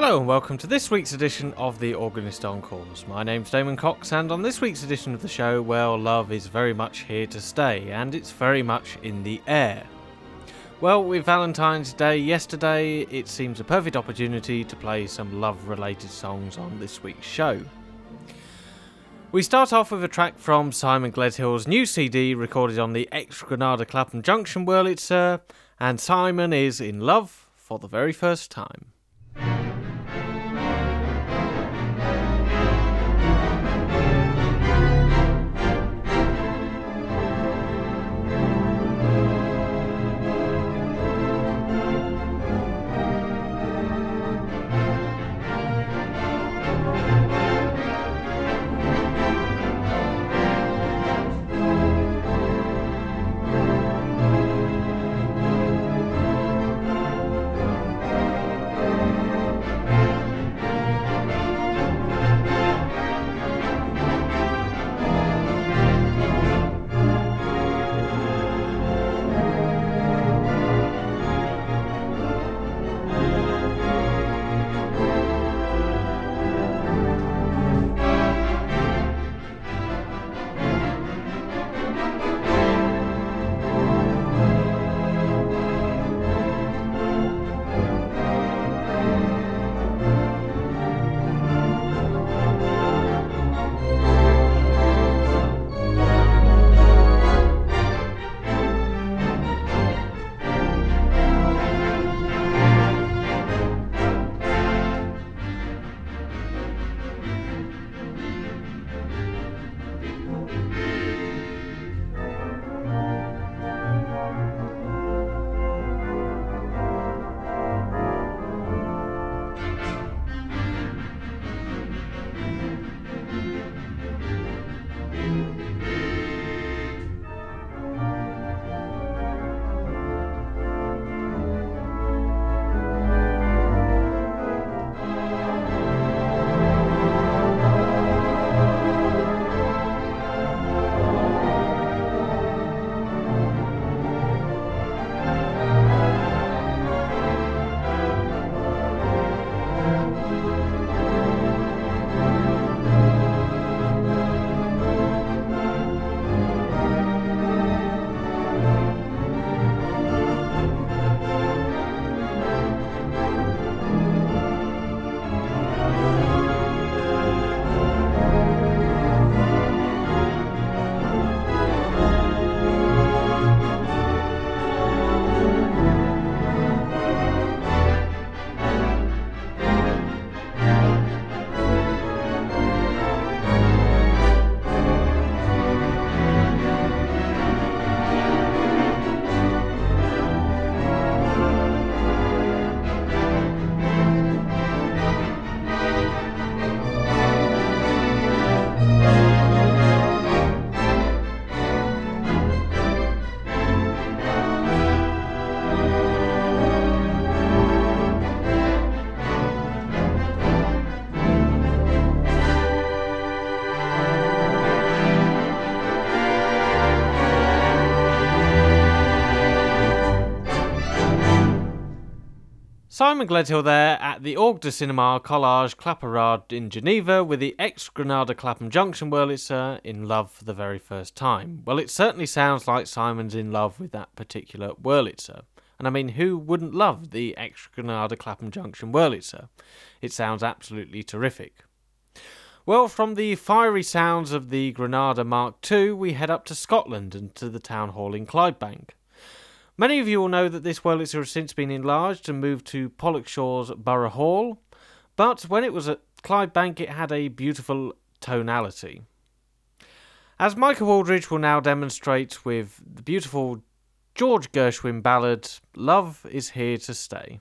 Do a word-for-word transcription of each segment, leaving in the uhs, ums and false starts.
Hello and welcome to this week's edition of the Organist Encores. My name's Damon Cox, and on this week's edition of the show, well, love is very much here to stay, and it's very much in the air. Well, with Valentine's Day yesterday, it seems a perfect opportunity to play some love-related songs on this week's show. We start off with a track from Simon Gledhill's new C D recorded on the ex-Granada Clapham Junction Wurlitzer, and Simon is in love for the very first time. Simon Gledhill there at the Orgue de Cinema Collage Claparade in Geneva with the ex-Granada Clapham Junction Wurlitzer in love for the very first time. Well, it certainly sounds like Simon's in love with that particular Wurlitzer. And I mean, who wouldn't love the ex-Granada Clapham Junction Wurlitzer? It sounds absolutely terrific. Well, from the fiery sounds of the Granada Mark two, we head up to Scotland and to the Town Hall in Clydebank. Many of you will know that this Wurlitzer has since been enlarged and moved to Pollokshaws Borough Hall, but when it was at Clydebank it had a beautiful tonality. As Michael Waldridge will now demonstrate with the beautiful George Gershwin ballad, Love is Here to Stay.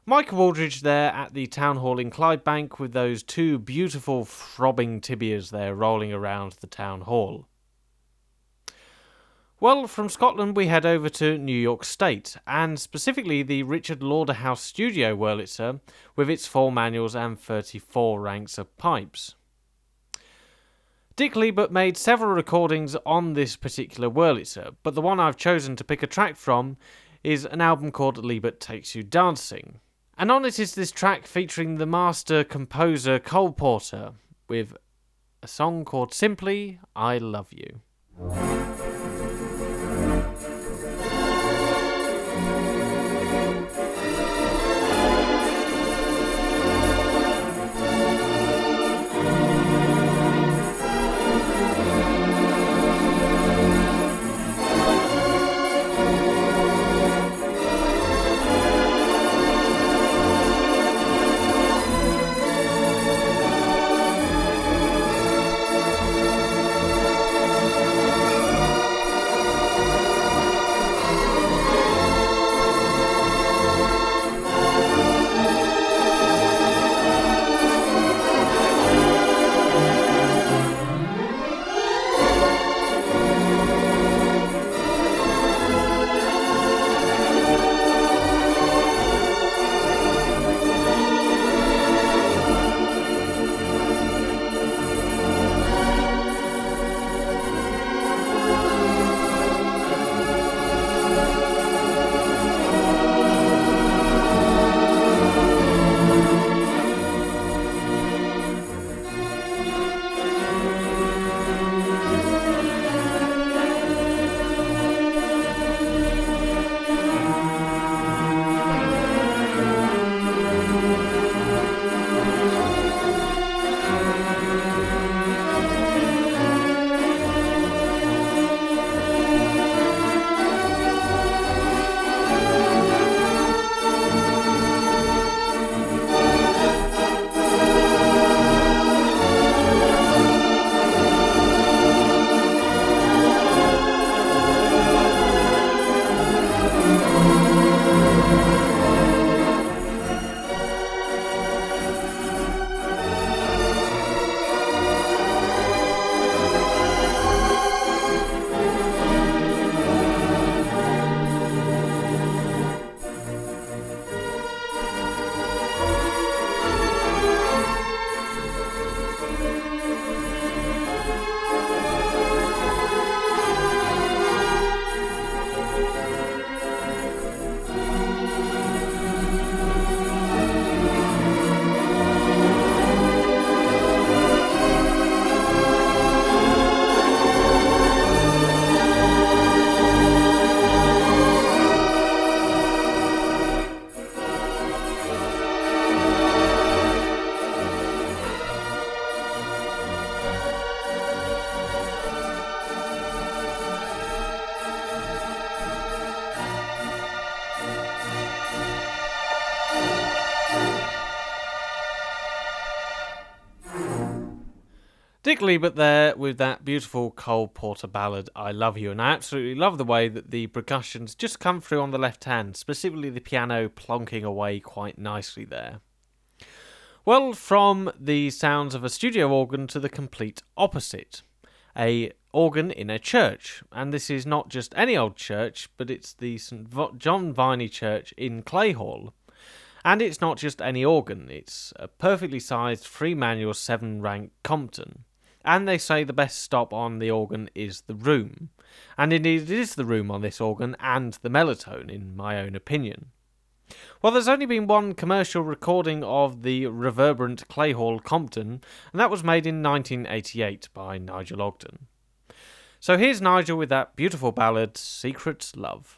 Michael Aldridge there at the Town Hall in Clydebank with those two beautiful throbbing tibias there rolling around the Town Hall. Well, from Scotland we head over to New York State, and specifically the Richard Lauderhouse Studio Wurlitzer with its four manuals and thirty-four ranks of pipes. Dick Liebert made several recordings on this particular Wurlitzer, but the one I've chosen to pick a track from is an album called Liebert Takes You Dancing. And on it is this track featuring the master composer Cole Porter with a song called Simply I Love You. Dick Liebert there with that beautiful Cole Porter ballad, I Love You, and I absolutely love the way that the percussions just come through on the left hand, specifically the piano plonking away quite nicely there. Well, from the sounds of a studio organ to the complete opposite, a organ in a church, and this is not just any old church, but it's the St John Vianney Church in Clayhall. And it's not just any organ, it's a perfectly sized three manual seven rank Compton. And they say the best stop on the organ is the room. And indeed it is the room on this organ and the Melotone, in my own opinion. Well, there's only been one commercial recording of the reverberant Clayhall Compton, and that was made in nineteen eighty-eight by Nigel Ogden. So here's Nigel with that beautiful ballad, Secret Love.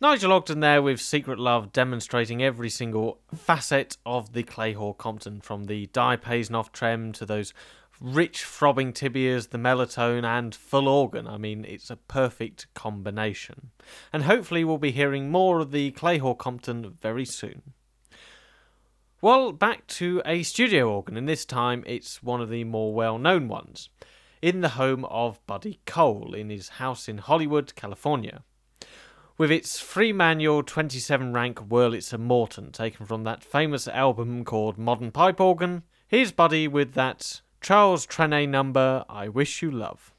Nigel Ogden there with Secret Love, demonstrating every single facet of the Clayhall Compton, from the diapason trem to those rich throbbing tibias, the melotone and full organ. I mean, it's a perfect combination. And hopefully we'll be hearing more of the Clayhall Compton very soon. Well, back to a studio organ, and this time it's one of the more well-known ones, in the home of Buddy Cole, in his house in Hollywood, California, with its three-manual twenty-seven rank Wurlitzer Morton, taken from that famous album called Modern Pipe Organ. Here's Buddy with that Charles Trenet number, I Wish You Love.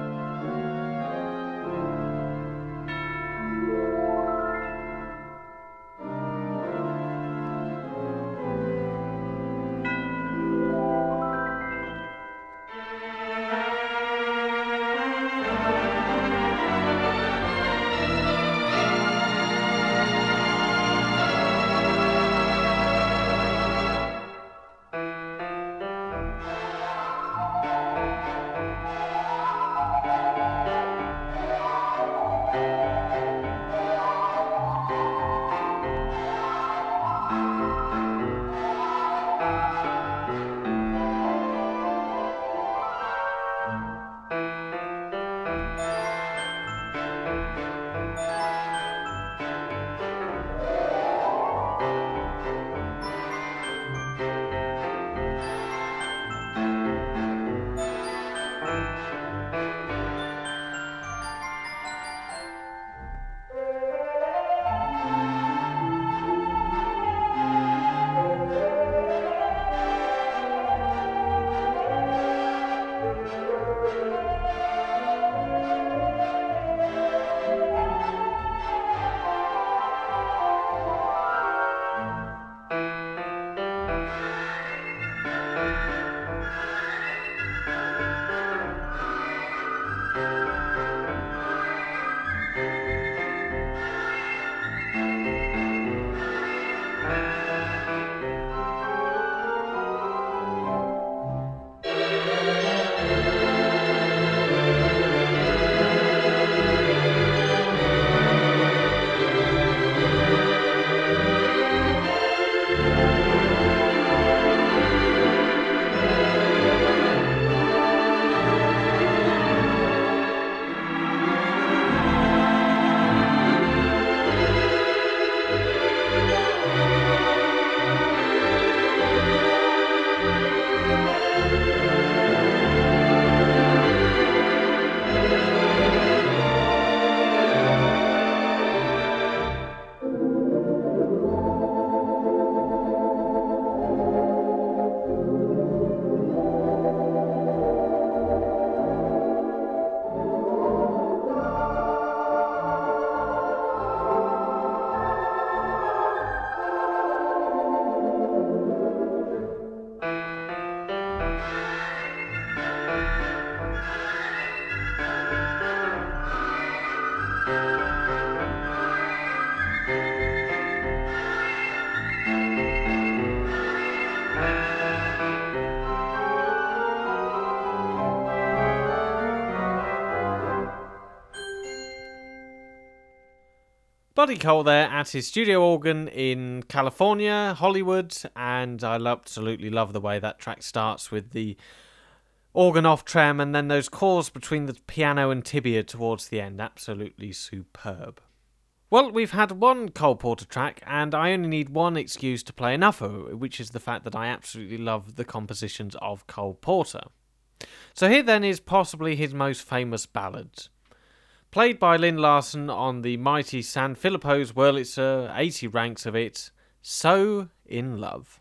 Buddy Cole there at his studio organ in California, Hollywood, and I absolutely love the way that track starts with the organ off trem and then those chords between the piano and tibia towards the end. Absolutely superb. Well, we've had one Cole Porter track, and I only need one excuse to play enough of it, which is the fact that I absolutely love the compositions of Cole Porter. So here then is possibly his most famous ballad. Played by Lynn Larson on the mighty San Filippo's Wurlitzer, eighty ranks of it, So in Love.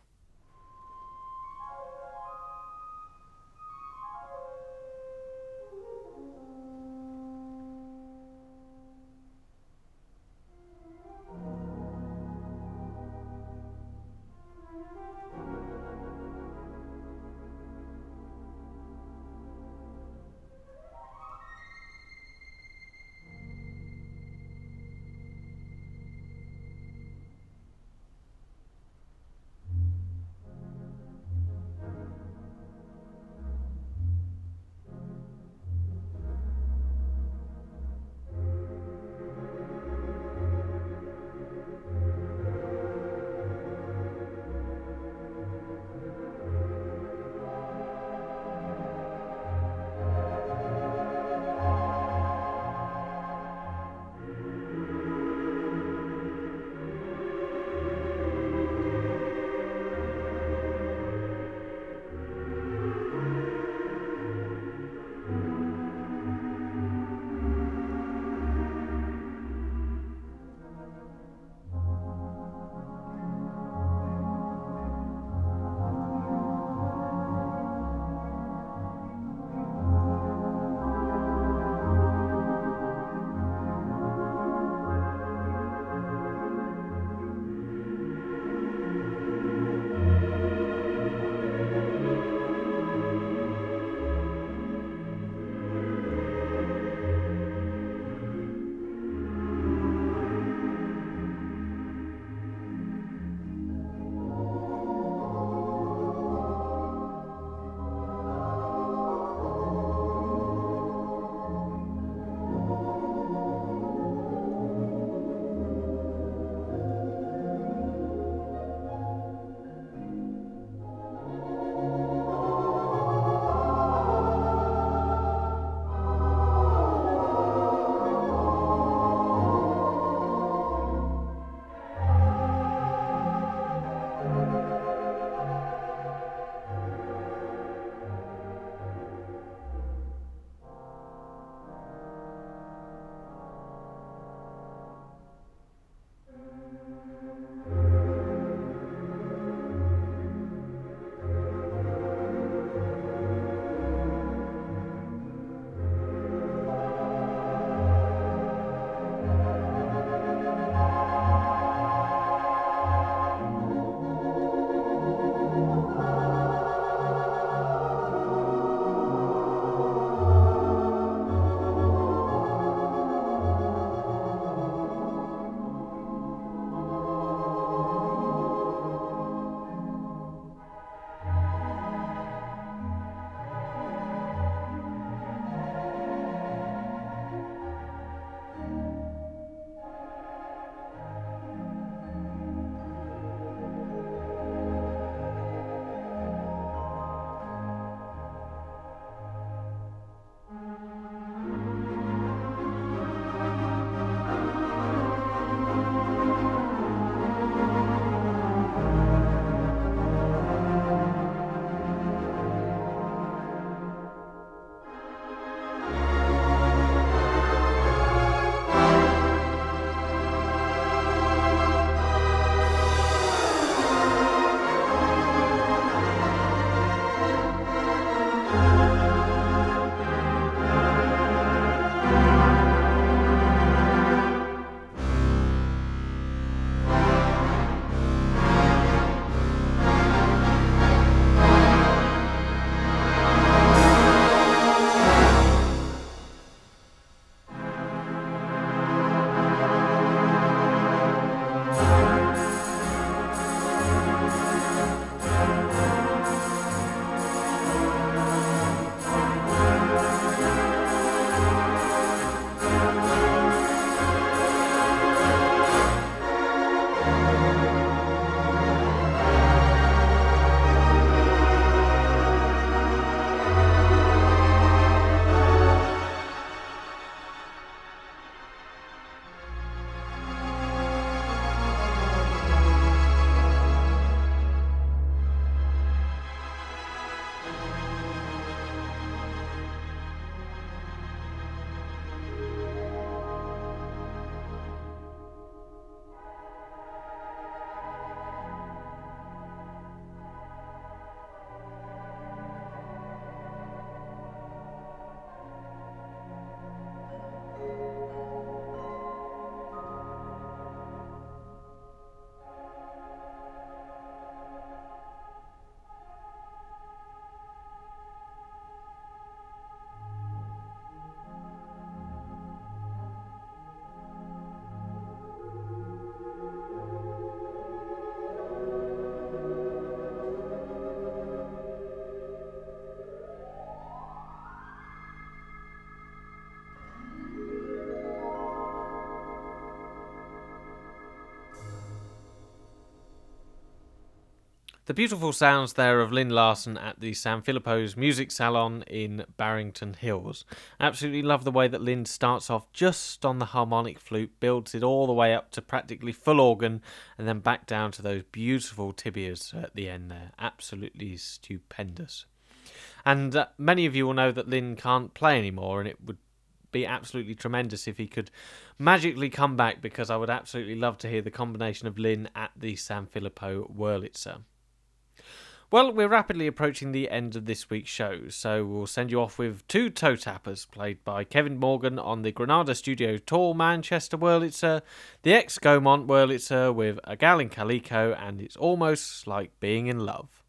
The beautiful sounds there of Lynn Larson at the San Filippo's Music Salon in Barrington Hills. Absolutely love the way that Lynn starts off just on the harmonic flute, builds it all the way up to practically full organ, and then back down to those beautiful tibias at the end there. Absolutely stupendous. And uh, many of you will know that Lynn can't play anymore, and it would be absolutely tremendous if he could magically come back, because I would absolutely love to hear the combination of Lynn at the San Filippo Wurlitzer. Well, we're rapidly approaching the end of this week's show, so we'll send you off with two toe tappers played by Kevin Morgan on the Granada Studio Tour Manchester Wurlitzer, the ex-Gaumont Wurlitzer with A Gal in Calico, and It's Almost Like Being in Love.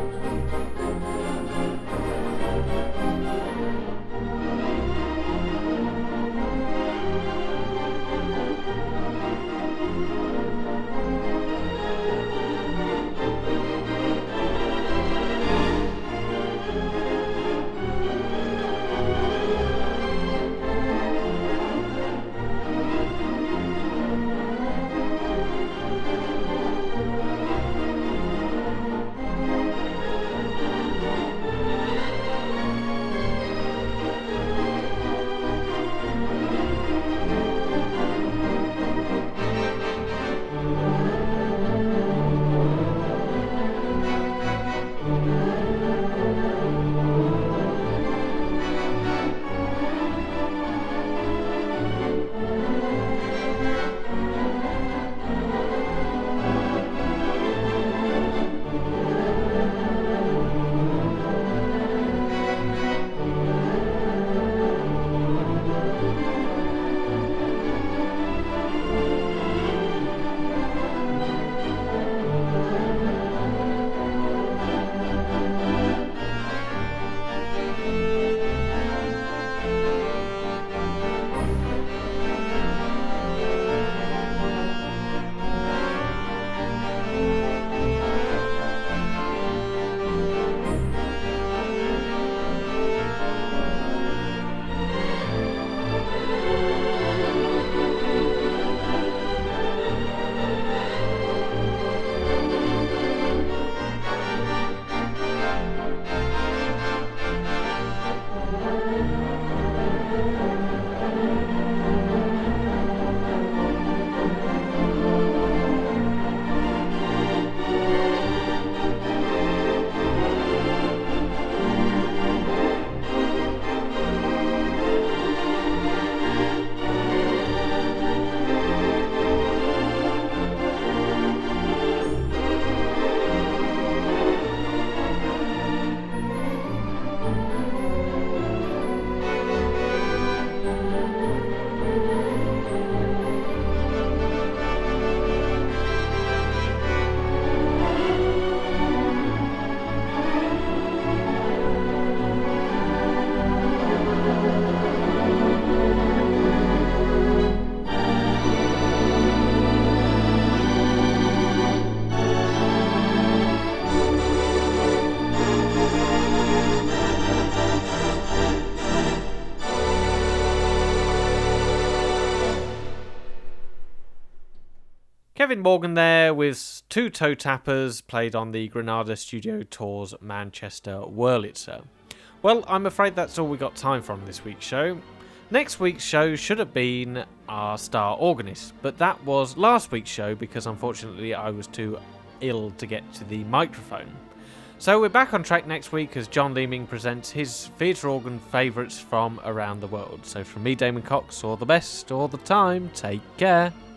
Kevin Morgan there with two toe tappers played on the Granada Studio Tours Manchester Wurlitzer. Well, I'm afraid that's all we got time for on this week's show. Next week's show should have been our star organist, but that was last week's show because unfortunately I was too ill to get to the microphone. So we're back on track next week as John Leeming presents his theatre organ favourites from around the world. So from me, Damon Cox, all the best, all the time, take care.